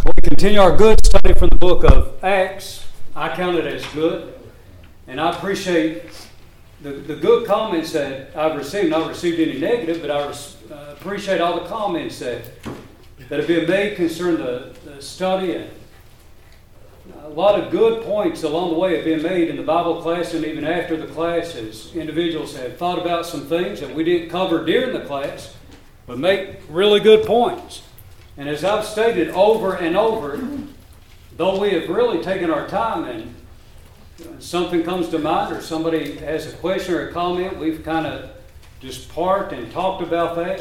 We continue our good study from the book of Acts. I count it as good, and I appreciate the good comments that I've received. Not received any negative, but I appreciate all the comments that have been made concerning the study, and a lot of good points along the way have been made in the Bible class and even after the class, as individuals have thought about some things that we didn't cover during the class, but make really good points. And as I've stated over and over, though we have really taken our time and something comes to mind or somebody has a question or a comment, we've kind of just parked and talked about that.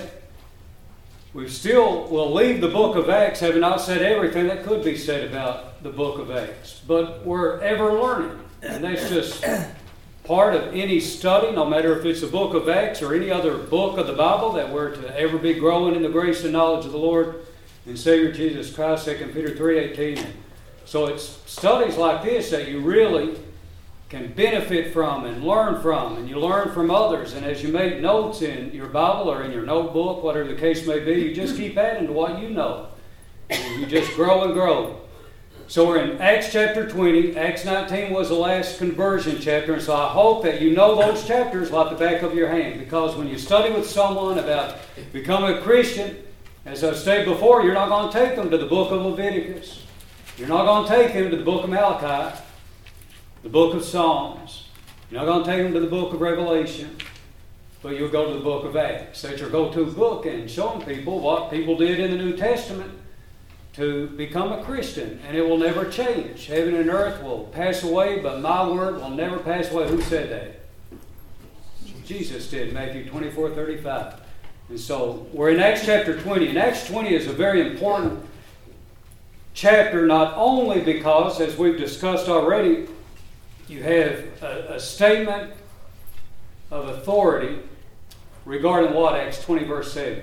We still will leave the book of Acts having not said everything that could be said about the book of Acts. But we're ever learning. And that's just part of any study, no matter if it's the book of Acts or any other book of the Bible, that we're to ever be growing in the grace and knowledge of the Lord and Savior Jesus Christ, 2 Peter 3:18. So it's studies like this that you really can benefit from and learn from, and you learn from others. And as you make notes in your Bible or in your notebook, whatever the case may be, you just keep adding to what you know. And you just grow and grow. So we're in Acts chapter 20. Acts 19 was the last conversion chapter, and so I hope that you know those chapters like the back of your hand, because when you study with someone about becoming a Christian, as I've stated before, you're not going to take them to the book of Leviticus. You're not going to take them to the book of Malachi, the book of Psalms. You're not going to take them to the book of Revelation, but you'll go to the book of Acts. That's your go-to book, and showing people what people did in the New Testament to become a Christian, and it will never change. Heaven and earth will pass away, but my word will never pass away. Who said that? Jesus did, Matthew 24:35. And so we're in Acts chapter 20, and Acts 20 is a very important chapter, not only because, as we've discussed already, you have a statement of authority regarding what? Acts 20 verse 7.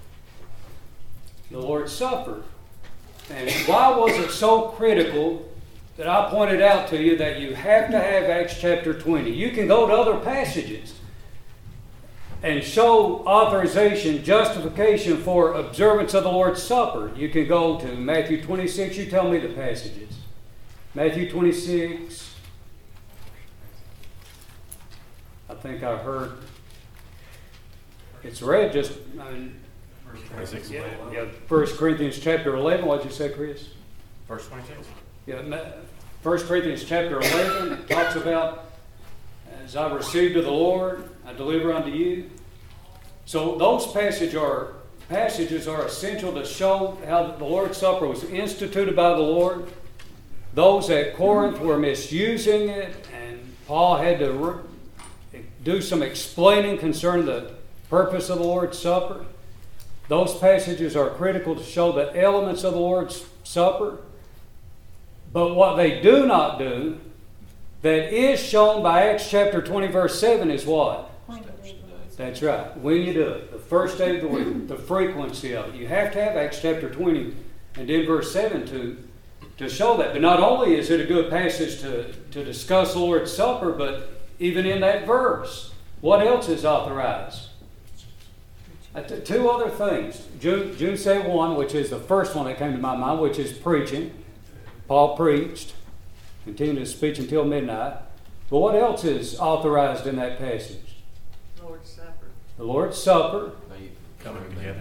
The Lord's Supper. And why was it so critical that I pointed out to you that you have to have Acts chapter 20? You can go to other passages and show authorization, justification for observance of the Lord's Supper. You can go to Matthew 26. You tell me the passages. Matthew 26. I think I heard it's read just, Verse 26. yeah, 1 Corinthians chapter 11. What did you say, Chris? Verse 26. Yeah, 1 Corinthians chapter 11 it talks about, as I received of the Lord, I deliver unto you. So those passages are essential to show how the Lord's Supper was instituted by the Lord. Those at Corinth were misusing it, and Paul had to do some explaining concerning the purpose of the Lord's Supper. Those passages are critical to show the elements of the Lord's Supper. But what they do not do, that is shown by Acts chapter 20 verse 7, is what? That's right. When you do it. The first day of the week. The frequency of it. You have to have Acts chapter 20 and then verse 7 to show that. But not only is it a good passage to discuss the Lord's Supper, but even in that verse, what else is authorized? Two other things. Jude said one, which is the first one that came to my mind, which is preaching. Paul preached, continued his speech until midnight. But what else is authorized in that passage? Lord's Supper. The Lord's Supper. Coming together.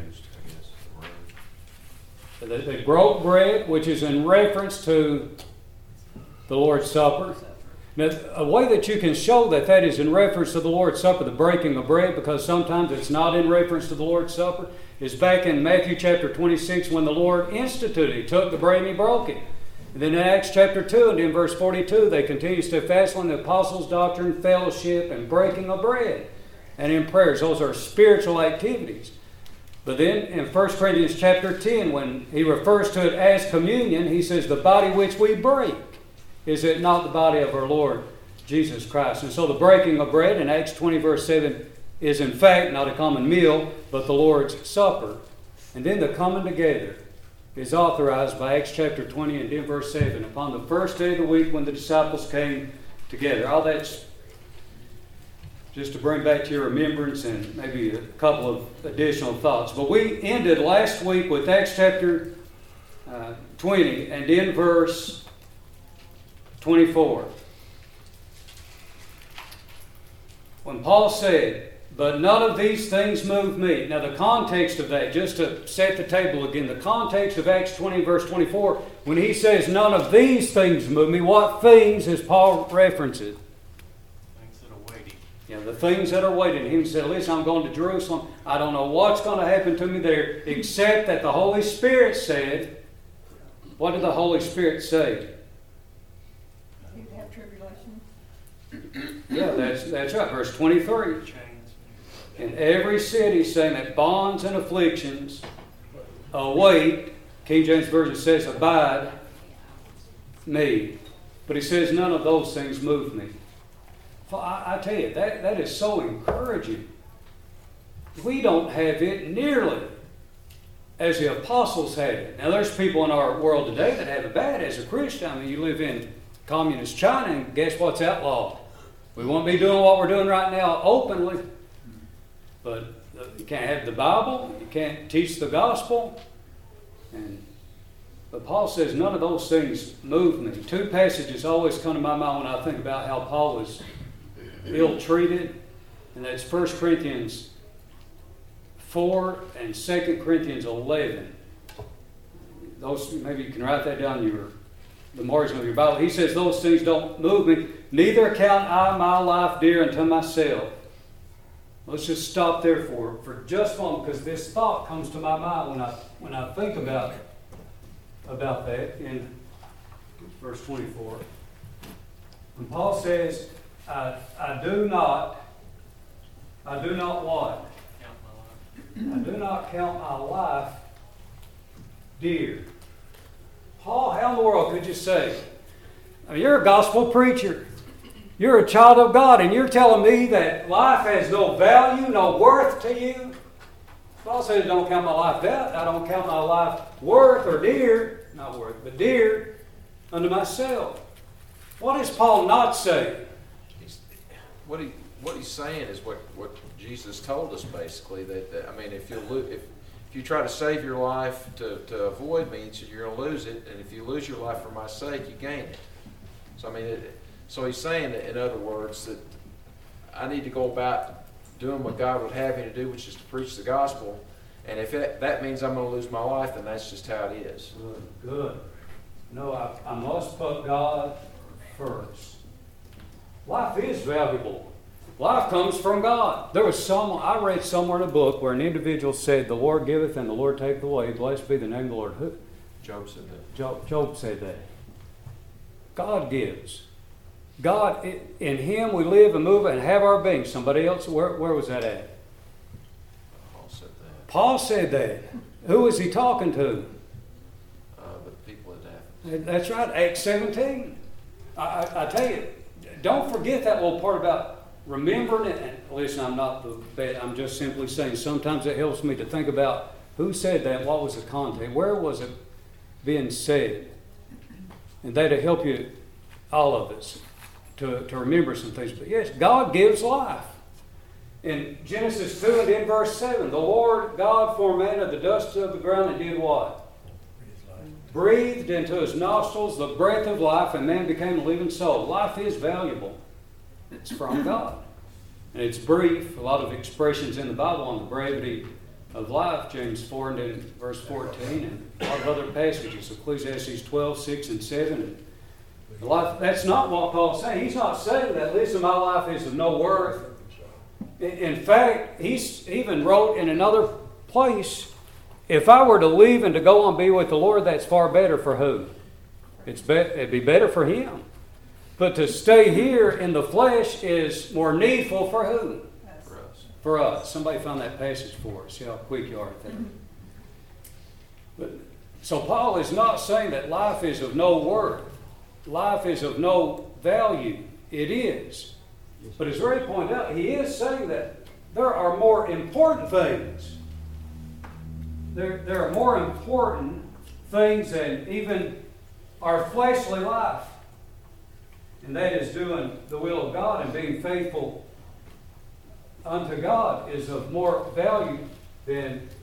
They broke bread, which is in reference to the Lord's Supper. Now, a way that you can show that is in reference to the Lord's Supper, the breaking of bread, because sometimes it's not in reference to the Lord's Supper, is back in Matthew chapter 26 when the Lord instituted. He took the bread and He broke it. And then in Acts chapter 2 and in verse 42, they continue steadfastly in the apostles' doctrine, fellowship, and breaking of bread. And in prayers, those are spiritual activities. But then in 1 Corinthians chapter 10, when he refers to it as communion, he says, the body which we break, is it not the body of our Lord Jesus Christ? And so the breaking of bread in Acts 20 verse 7 is in fact not a common meal, but the Lord's Supper. And then the coming together is authorized by Acts chapter 20 and then verse 7. Upon the first day of the week when the disciples came together. All that's just to bring back to your remembrance and maybe a couple of additional thoughts. But we ended last week with Acts chapter 20, and then verse 24. When Paul said, "But none of these things move me." Now the context of that, just to set the table again, the context of Acts 20 verse 24, when he says none of these things move me, what things is Paul referencing? Things that are weighty. Yeah, the things that are waiting. He said, "Listen, I'm going to Jerusalem. I don't know what's going to happen to me there, except that the Holy Spirit said." What did the Holy Spirit say? You have tribulation. Yeah, that's right. Verse 23. In every city, saying that bonds and afflictions await. King James Version says, "abide me." But he says, none of those things move me. I tell you, that is so encouraging. We don't have it nearly as the apostles had it. Now, there's people in our world today that have it bad as a Christian. I mean, you live in communist China, and guess what's outlawed? We won't be doing what we're doing right now openly. But you can't have the Bible. You can't teach the gospel. But Paul says none of those things move me. Two passages always come to my mind when I think about how Paul was ill-treated. And that's 1 Corinthians 4 and 2 Corinthians 11. Those, maybe you can write that down in the margin of your Bible. He says those things don't move me. Neither count I my life dear unto myself. Let's just stop there for just a moment, because this thought comes to my mind when I think about that in verse 24. When Paul says, I do not what? I do not count my life dear. Paul, how in the world could you say? I mean, you're a gospel preacher. You're a child of God, and you're telling me that life has no value, no worth to you? Paul says, don't count my life that. I don't count my life worth or dear, not worth, but dear unto myself. What is Paul not saying? What he's saying is what Jesus told us, basically. That I mean, if you try to save your life to avoid me, you're going to lose it. And if you lose your life for my sake, you gain it. So I mean, so he's saying, in other words, that I need to go about doing what God would have me to do, which is to preach the gospel. And if that means I'm going to lose my life, then that's just how it is. Good. No, I must put God first. Life is valuable. Life comes from God. There was I read somewhere in a book where an individual said, "The Lord giveth and the Lord taketh away. Blessed be the name of the Lord." Who? Job said that. Job said that. God gives. God, in Him we live and move and have our being. Somebody else, where was that at? Paul said that. Paul said that. Who was he talking to? The people at Athens. That's right, Acts 17. I tell you, don't forget that little part about remembering it. And listen, I'm not the best. I'm just simply saying sometimes it helps me to think about who said that, what was the content, where was it being said. And that'll help you, all of us, to remember some things. But yes, God gives life. In Genesis 2 and in verse 7, the Lord God formed man of the dust of the ground and did what? Breathed into his nostrils the breath of life, and man became a living soul. Life is valuable. It's from God. And it's brief. A lot of expressions in the Bible on the brevity of life. James 4 and then verse 14, and a lot of other passages. Ecclesiastes 12, 6 and 7. And life, that's not what Paul's saying. He's not saying that, listen, my life is of no worth. In fact, he's even wrote in another place, if I were to leave and to go and be with the Lord, that's far better for who? It'd be better for him. But to stay here in the flesh is more needful for who? For us. For us. Somebody found that passage for us. See how quick you are at that. So Paul is not saying that life is of no worth. Life is of no value. It is. But as Ray pointed out, he is saying that there are more important things. There are more important things than even our fleshly life. And that is doing the will of God and being faithful unto God is of more value than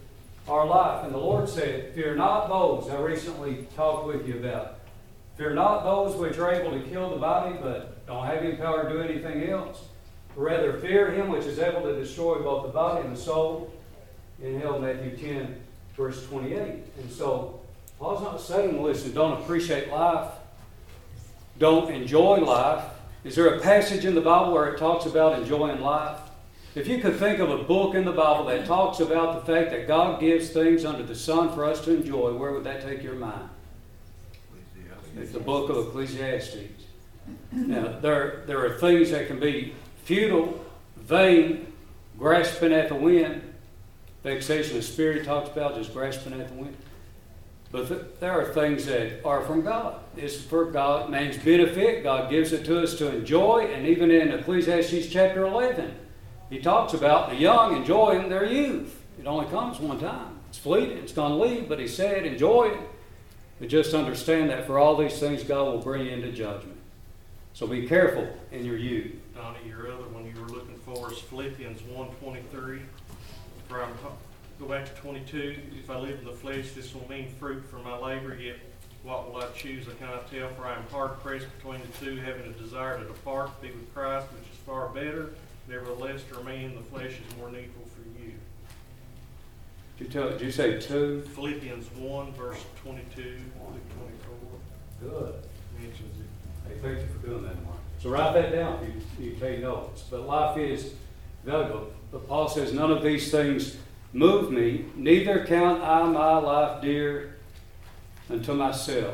our life. And the Lord said, fear not those I recently talked with you about. Fear not those which are able to kill the body, but don't have any power to do anything else. Rather fear him which is able to destroy both the body and the soul in hell, Matthew 10, verse 28. And so, Paul's not saying, listen, don't appreciate life, don't enjoy life. Is there a passage in the Bible where it talks about enjoying life? If you could think of a book in the Bible that talks about the fact that God gives things under the sun for us to enjoy, where would that take your mind? It's the book of Ecclesiastes. Now, there are things that can be futile, vain, grasping at the wind. Vexation of spirit talks about just grasping at the wind. But there are things that are from God. It's for God, man's benefit. God gives it to us to enjoy. And even in Ecclesiastes chapter 11, he talks about the young enjoying their youth. It only comes one time. It's fleeting. It's going to leave. But he said, enjoy it. But just understand that for all these things, God will bring you into judgment. So be careful in your youth. Donnie, your other one you were looking for is Philippians 1:23. Go back to 22. If I live in the flesh, this will mean fruit for my labor, yet what will I choose? I cannot tell, for I am hard pressed between the two, having a desire to depart, to be with Christ, which is far better. Nevertheless, to remain in the flesh is more needful for you. Did you say 2? Philippians 1, verse 22 through 24. Good. Mentions it. Hey, thank you for doing that, Mark. So write that down if you take notes. But life is valuable. But Paul says, none of these things move me, neither count I my life dear unto myself.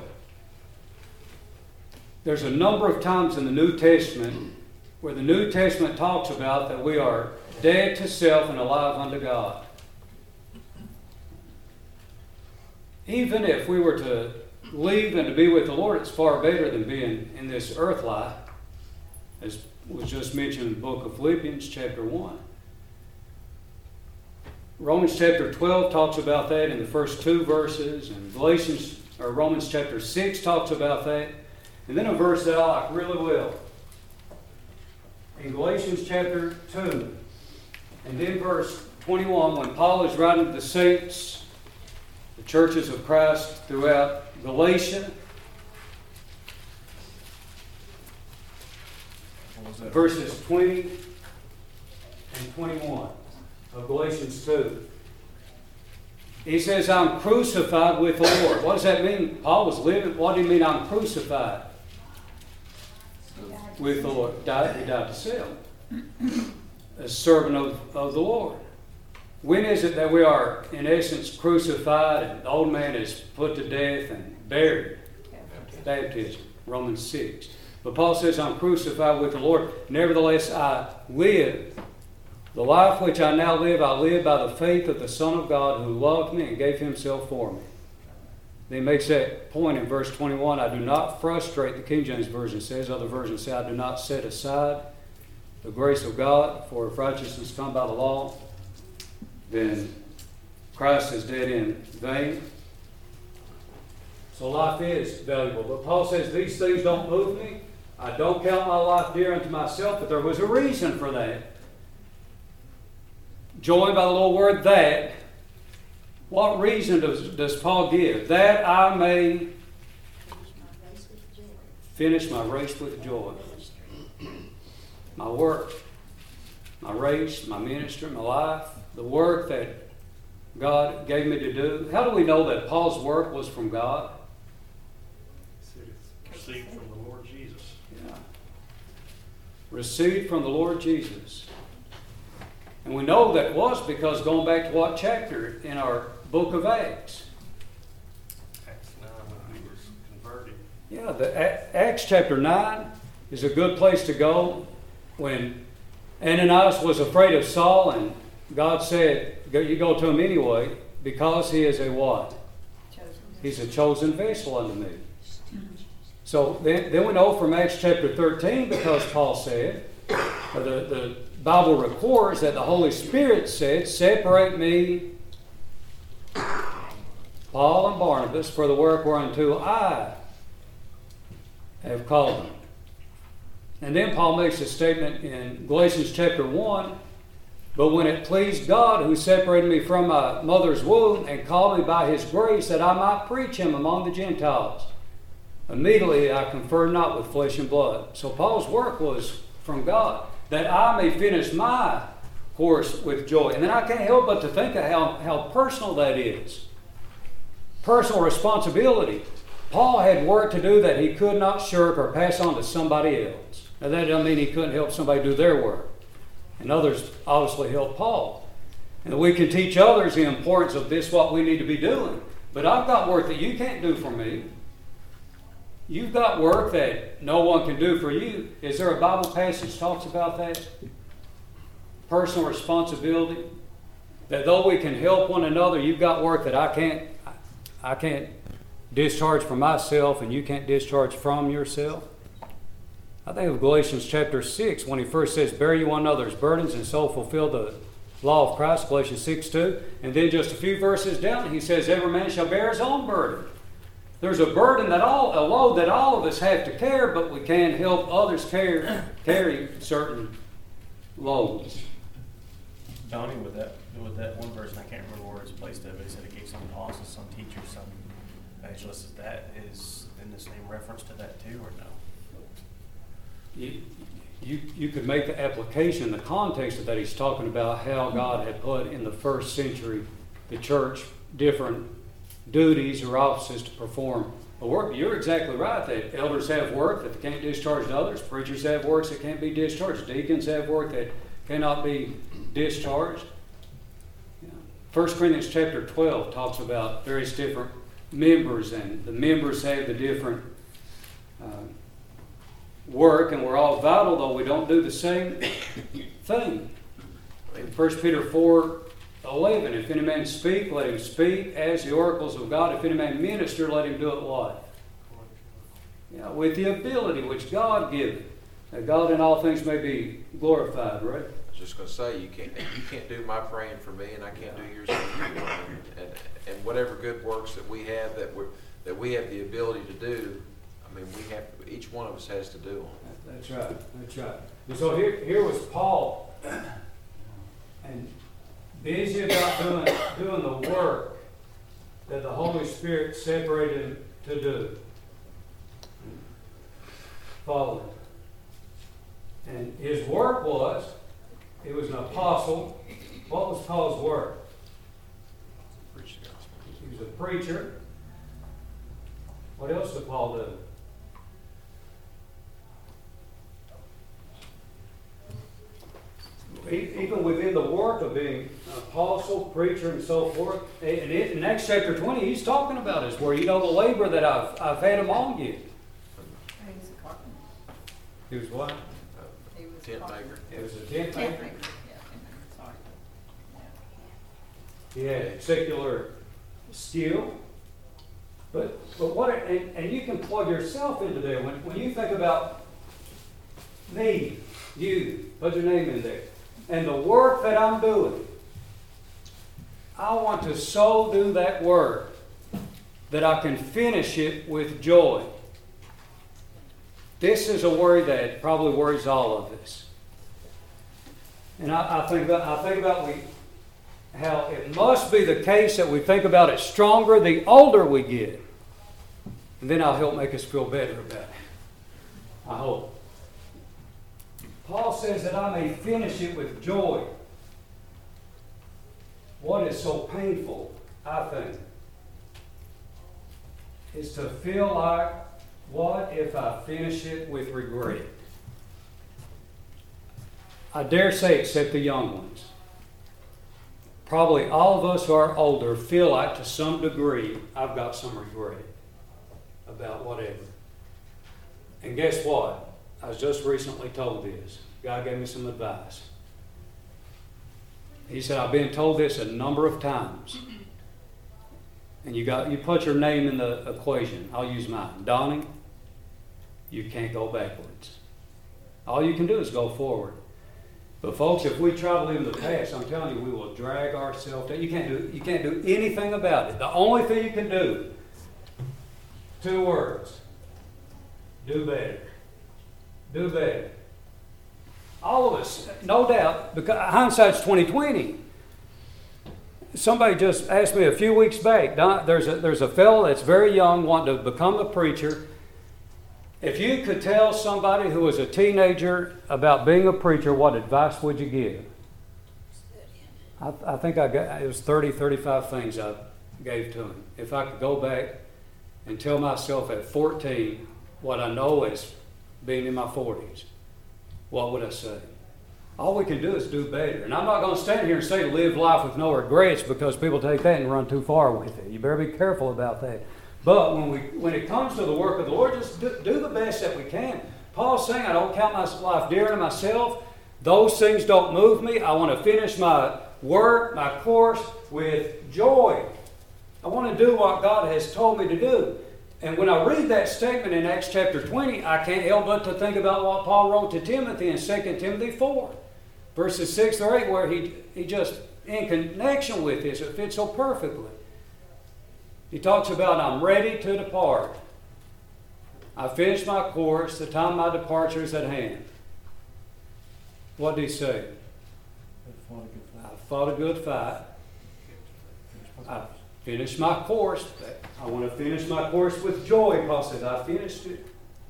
There's a number of times in the New Testament where the New Testament talks about that we are dead to self and alive unto God. Even if we were to leave and to be with the Lord, it's far better than being in this earth life, as was just mentioned in the book of Philippians chapter 1. Romans chapter 12 talks about that in the first 2 verses, and Romans chapter 6 talks about that. And then a verse that I like really well, in Galatians chapter 2, and then verse 21, when Paul is writing to the saints, the churches of Christ throughout Galatia, verses 20 and 21 of Galatians 2. He says, I'm crucified with the Lord. What does that mean? Paul was living. What do you mean I'm crucified with the Lord? He died to self. A servant of the Lord. When is it that we are, in essence, crucified and the old man is put to death and buried? Baptism. Romans 6. But Paul says, I'm crucified with the Lord. Nevertheless, I live. The life which I now live, I live by the faith of the Son of God who loved me and gave himself for me. Then he makes that point in verse 21. I do not frustrate, the King James Version says. Other versions say, I do not set aside the grace of God, for if righteousness come by the law, then Christ is dead in vain. So life is valuable. But Paul says, these things don't move me. I don't count my life dear unto myself, but there was a reason for that. Joined by the little word that. What reason does Paul give? That I may finish my race with joy. My work, my race, my ministry, my life, the work that God gave me to do. How do we know that Paul's work was from God? Received from the Lord Jesus. Yeah. Received from the Lord Jesus. And we know that was because going back to what chapter in our book of Acts? Acts 9, when he was converted. Yeah, the Acts chapter 9 is a good place to go. When Ananias was afraid of Saul and God said, you go to him anyway because he is a what? He's a chosen vessel unto me. So then we know from Acts chapter 13, because Paul said, the Bible records that the Holy Spirit said, separate me, Paul and Barnabas, for the work whereunto I have called them. And then Paul makes a statement in Galatians chapter 1, But when it pleased God, who separated me from my mother's womb and called me by his grace that I might preach him among the Gentiles, immediately I conferred not with flesh and blood. So Paul's work was from God, that I may finish my course with joy. And then I can't help but to think of how personal that is. Personal responsibility. Paul had work to do that he could not shirk or pass on to somebody else. Now that doesn't mean he couldn't help somebody do their work. And others obviously helped Paul. And we can teach others the importance of this, what we need to be doing. But I've got work that you can't do for me. You've got work that no one can do for you. Is there a Bible passage that talks about that? Personal responsibility. That though we can help one another, you've got work that I can't discharge for myself and you can't discharge from yourself. I think of Galatians chapter 6 when he first says, bear you one another's burdens and so fulfill the law of Christ, Galatians 6:2. And then just a few verses down, he says, every man shall bear his own burden. There's a burden a load that all of us have to carry, but we can't help others carry certain loads. Donnie, with that one verse, and I can't remember where it's placed at, but he said it gave some apostles, some teachers, some evangelists. That is in the same reference to that too, or no? You could make the application, the context of that. He's talking about how God had put in the first century the church different duties or offices to perform a work. You're exactly right that elders have work that they can't discharge to others. Preachers have works that can't be discharged. Deacons have work that cannot be discharged. 1 Corinthians chapter 12 talks about various different members, and the members have the different work, and we're all vital, though we don't do the same thing. In 1 Peter 4:11, if any man speak, let him speak as the oracles of God. If any man minister, let him do it what? With the ability which God giveth, that God in all things may be glorified, right? I was just going to say, you can't do my praying for me, and I can't do yours for you. And whatever good works that we have that we have the ability to do, I mean, each one of us has to do them. That's right. That's right. And so here was Paul, and busy about doing the work that the Holy Spirit separated him to do. Follow him. And his work was, he was an apostle. What was Paul's work? Preach the gospel. He was a preacher. What else did Paul do? Even within the work of being an apostle, preacher, and so forth, in Acts chapter 20, he's talking about his work. You know, the labor that I've had among you. He was a carpenter. He was what? He was a Tent carpenter. maker. It was a tent Tent maker. maker, yeah, tent maker, sorry. He had secular skill. But what, and you can plug yourself into there. When you think about me, you, put your name in there. And the work that I'm doing, I want to so do that work that I can finish it with joy. This is a worry that probably worries all of us. And I think about how it must be the case that we think about it stronger the older we get. And then I'll help make us feel better about it. I hope. Paul says that I may finish it with joy. What is so painful, I think, is to feel like, what if I finish it with regret? I dare say, except the young ones. Probably all of us who are older feel like, to some degree, I've got some regret about whatever. And guess what? I was just recently told this. God gave me some advice. He said, I've been told this a number of times. And you put your name in the equation. I'll use mine. Donnie, you can't go backwards. All you can do is go forward. But folks, if we try to live in the past, I'm telling you, we will drag ourselves down. You can't do anything about it. The only thing you can do, 2 words: do better. Do better. All of us, no doubt, because hindsight's 20/20. Somebody just asked me a few weeks back, there's a fellow that's very young wanting to become a preacher. If you could tell somebody who was a teenager about being a preacher, what advice would you give? I think it was 30, 35 things I gave to him. If I could go back and tell myself at 14 what I know as being in my 40s, what would I say? All we can do is do better. And I'm not going to stand here and say live life with no regrets, because people take that and run too far with it. You better be careful about that. But when it comes to the work of the Lord, just do the best that we can. Paul's saying, I don't count my life dear to myself. Those things don't move me. I want to finish my work, my course with joy. I want to do what God has told me to do. And when I read that statement in Acts chapter 20, I can't help but to think about what Paul wrote to Timothy in 2 Timothy 4, verses 6 or 8, where he just, in connection with this, it fits so perfectly. He talks about, I'm ready to depart. I finished my course, the time of my departure is at hand. What did he say? I fought a good fight. I finished my course. I want to finish my course with joy. Paul says, I finished it.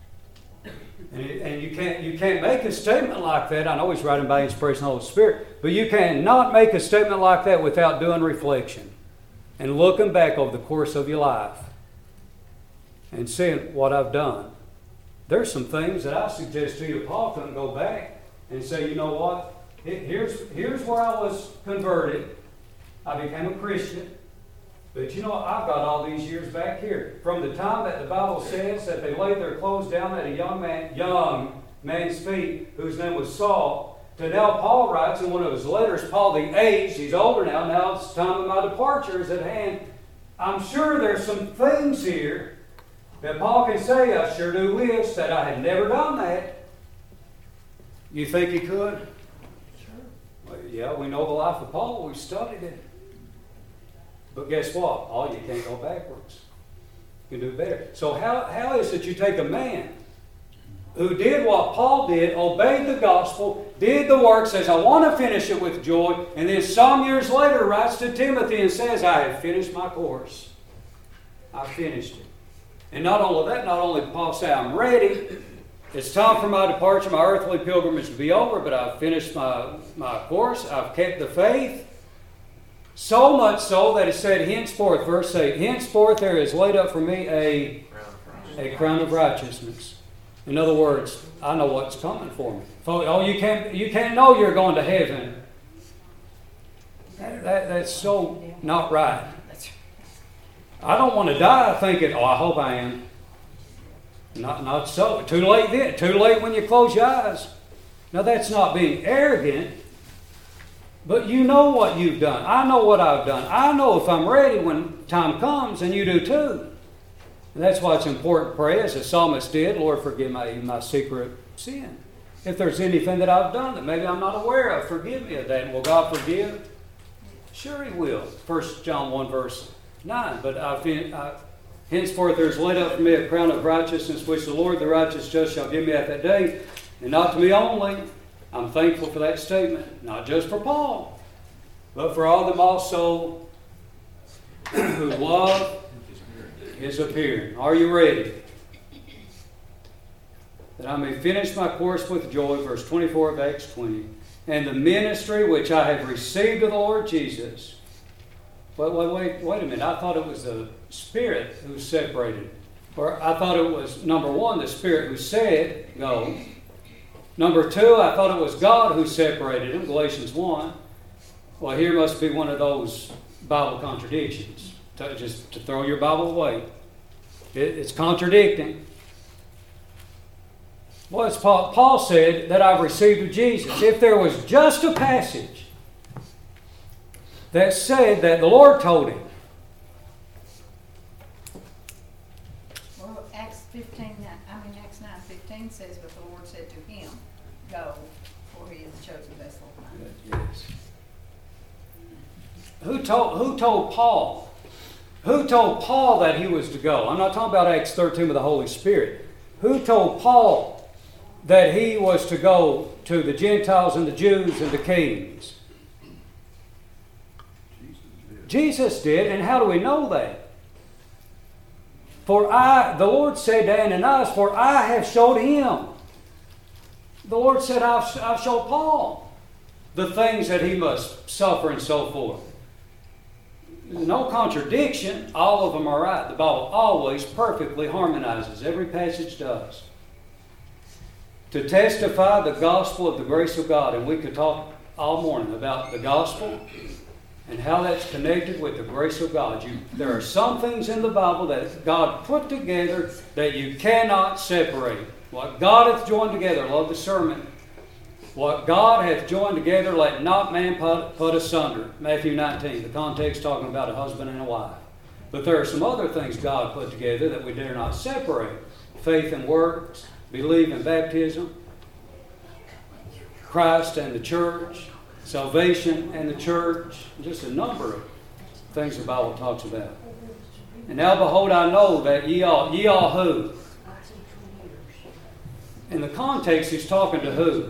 And you can't make a statement like that. I know he's writing by inspiration of the Holy Spirit, but you cannot make a statement like that without doing reflection and looking back over the course of your life and seeing what I've done. There's some things that I suggest to you. Paul couldn't go back and say, you know what? Here's where I was converted. I became a Christian. But you know, I've got all these years back here. From the time that the Bible says that they laid their clothes down at a young man's feet, whose name was Saul, to now Paul writes in one of his letters, Paul the aged, he's older now it's time of my departure is at hand. I'm sure there's some things here that Paul can say, I sure do wish that I had never done that. You think he could? Sure. Well, yeah, we know the life of Paul. We've studied it. But guess what? Oh, you can't go backwards. You can do better. So how is it you take a man who did what Paul did, obeyed the gospel, did the work, says, I want to finish it with joy, and then some years later writes to Timothy and says, I have finished my course. I finished it. And not only that, not only did Paul say, I'm ready, it's time for my departure, my earthly pilgrimage to be over, but I've finished my course, I've kept the faith. So much so that it said, henceforth, verse 8, henceforth there is laid up for me a crown of righteousness. In other words, I know what's coming for me. Oh, you can't know you're going to heaven. That's so not right. I don't want to die thinking, oh, I hope I am. Not so. Too late then. Too late when you close your eyes. Now that's not being arrogant, but you know what you've done. I know what I've done. I know if I'm ready when time comes, and you do too. And that's why it's important to pray, as the psalmist did, Lord, forgive my secret sin. If there's anything that I've done that maybe I'm not aware of, forgive me of that. And will God forgive? Sure He will. 1 John 1 verse 9. But henceforth there is laid up for me a crown of righteousness, which the Lord, the righteous judge, shall give me at that day. And not to me only. I'm thankful for that statement. Not just for Paul, but for all them also who love His appearing. Are you ready? That I may finish my course with joy, verse 24 of Acts 20, and the ministry which I have received of the Lord Jesus. Wait a minute. I thought it was the Spirit who separated. Or I thought it was, number one, the Spirit who said, go. Number two, I thought it was God who separated him, Galatians 1. Well, here must be one of those Bible contradictions. Just to throw your Bible away. It's contradicting. Well, it's Paul said that I've received of Jesus. If there was just a passage that said that the Lord told him. Well, Acts 9:15 says, but the Lord said to him, go, for he is the chosen vessel of mine. Yes. Who told Paul? Who told Paul that he was to go? I'm not talking about Acts 13 with the Holy Spirit. Who told Paul that he was to go to the Gentiles and the Jews and the kings? Jesus did, and how do we know that? The Lord said to Ananias, for I have showed him. The Lord said, I've showed Paul the things that he must suffer and so forth. There's no contradiction. All of them are right. The Bible always perfectly harmonizes. Every passage does. To testify the gospel of the grace of God. And we could talk all morning about the gospel and how that's connected with the grace of God. There are some things in the Bible that God put together that you cannot separate. What God hath joined together, I love the sermon. What God hath joined together, let not man put asunder. Matthew 19, the context talking about a husband and a wife. But there are some other things God put together that we dare not separate. Faith and works, belief and baptism, Christ and the church, salvation and the church, just a number of things the Bible talks about. And now behold, I know that ye all who? In the context, he's talking to who?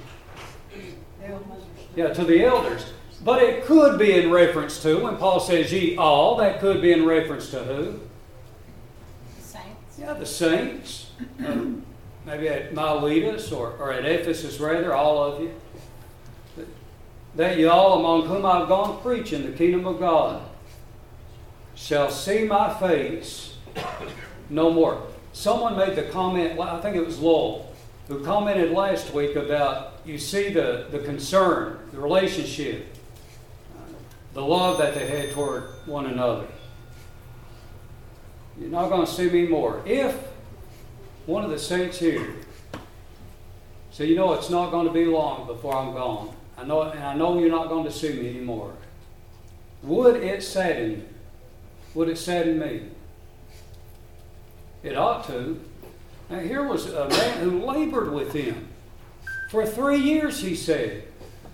Yeah, to the elders. But it could be in reference to, when Paul says ye all, that could be in reference to who? The saints. Yeah, the saints. Maybe at Miletus or at Ephesus, rather, all of you. That ye all among whom I've gone preaching the kingdom of God shall see my face no more. Someone made the comment, I think it was Lowell, who commented last week about, you see the concern, the relationship, the love that they had toward one another. You're not going to see me more. If one of the saints here, so you know it's not going to be long before I'm gone. I know you're not going to see me anymore. Would it sadden you? Would it sadden me? It ought to. Now here was a man who labored with him. For 3 years, he said,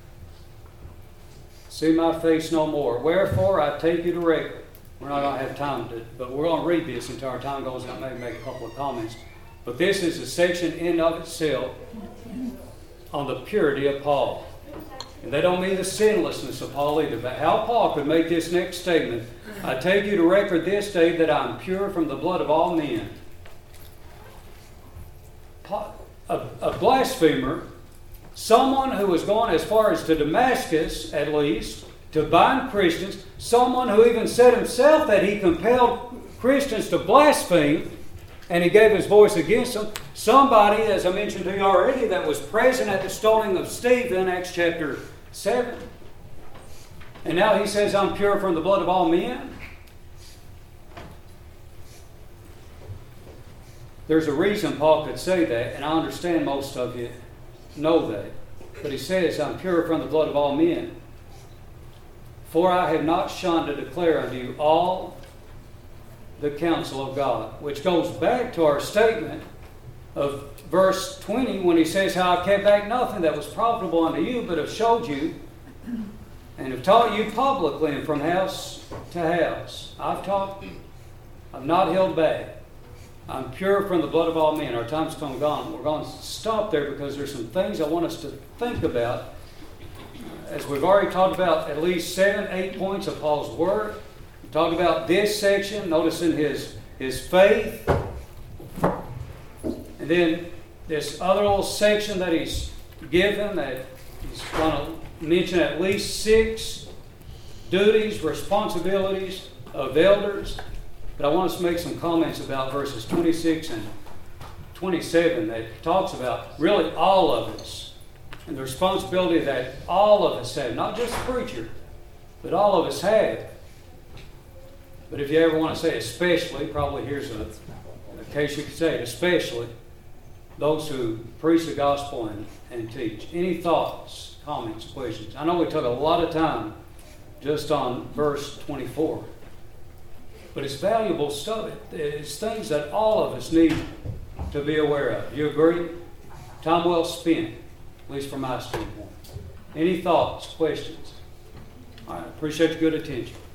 see my face no more. Wherefore I take you to record. We're not going to have time but we're going to read this until our time goes out. Maybe make a couple of comments. But this is a section in of itself on the purity of Paul. And they don't mean the sinlessness of Paul either, but how Paul could make this next statement. I take you to record this day that I am pure from the blood of all men. A blasphemer, someone who was going as far as to Damascus, at least, to bind Christians, someone who even said himself that he compelled Christians to blaspheme, and he gave his voice against them. Somebody, as I mentioned to you already, that was present at the stoning of Stephen, Acts chapter 7. And now he says, I'm pure from the blood of all men. There's a reason Paul could say that, and I understand most of you know that. But he says, I'm pure from the blood of all men. For I have not shunned to declare unto you all the counsel of God. Which goes back to our statement of verse 20 when he says, how I kept back nothing that was profitable unto you, but have showed you and have taught you publicly and from house to house. I've taught, I've not held back. I'm pure from the blood of all men. Our time's come gone. We're going to stop there because there's some things I want us to think about. As we've already talked about at least 7, 8 points of Paul's word. We talked about this section, noticing his faith. And then this other little section that he's given that he's going to mention at least 6 duties, responsibilities of elders. But I want us to make some comments about verses 26 and 27 that talks about really all of us and the responsibility that all of us have, not just the preacher, but all of us have. But if you ever want to say especially, probably here's a case you could say it, especially those who preach the gospel and teach. Any thoughts, comments, questions? I know we took a lot of time just on verse 24. But it's valuable stuff. It's things that all of us need to be aware of. You agree? Time well spent, at least from my standpoint. Any thoughts, questions? All right, appreciate your good attention.